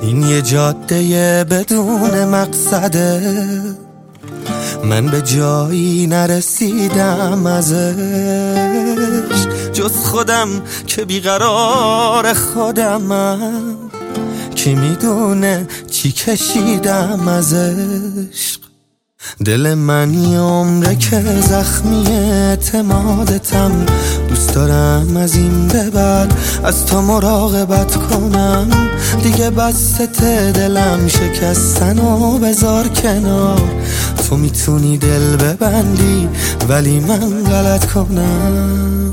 این یه جاده بدون مقصده، من به جایی نرسیدم ازش جز خودم که بیقرار خودمم. کی میدونه چی کشیدم از عشق؟ دل من یه عمره که زخمی اعتمادتم. دوست دارم از این به بعد از تو مراقبت کنم. دیگه بسته دلم شکستن و بذار کنار. تو میتونی دل ببندی ولی من غلط کنم.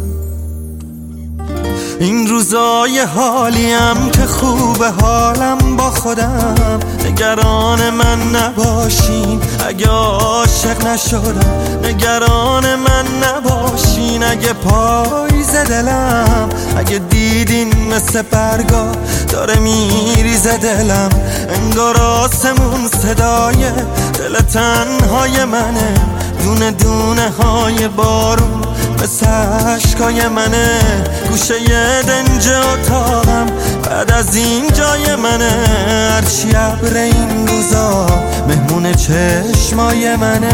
این روزای حالیم که خوبه حالم با خودم. نگران من نباشین اگه عاشق نشدم. نگران من نباشین اگه پاییز دلم. اگه دیدین مثل برگا داره میریزه دلم. انگار آسمون صدای دل تنهای منه. دونه دونه های بارون مثل عشقای منه. گوشه یه دنج اتاقم بعد از این جای منه. هرچی ابر این روزا مهمون چشمای منه.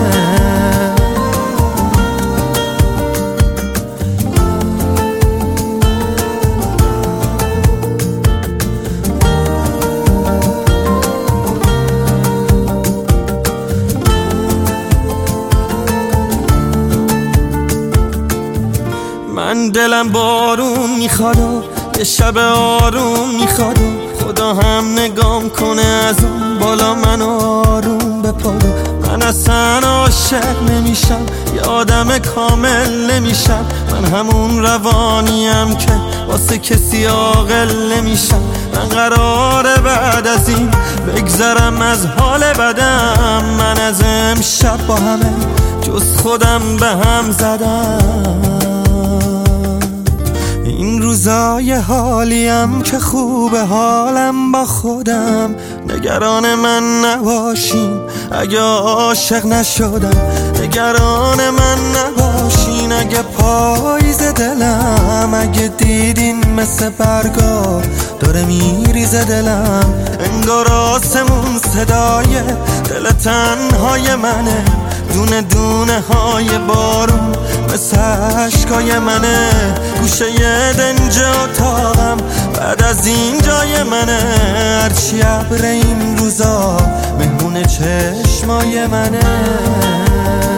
من دلم بارون میخواد و یه شب آروم میخواد و خدا هم نگام کنه از اون بالا من آروم بپاره. من اصلا عاشق نمیشم یه آدم کامل نمیشم. من همون روانیم که واسه کسی عاقل نمیشم. من قراره بعد از این بگذرم از حال بدم. من از امشب با همه جز خودم به هم زدم. این روزای حالیم که خوبه حالم با خودم. نگران من نباشین اگه عاشق نشدم. نگران من نباشین اگه پاییز دلم. اگه دیدین مثل برگا داره میریزه دلم. انگار آسمون صدای دل تنهای منه. دونه دونه های بارون مثل عشقای منه. گوشه یه دنج اتاقم بعد از این جای منه. هرچی ابر این روزا مهمون چشمای منه.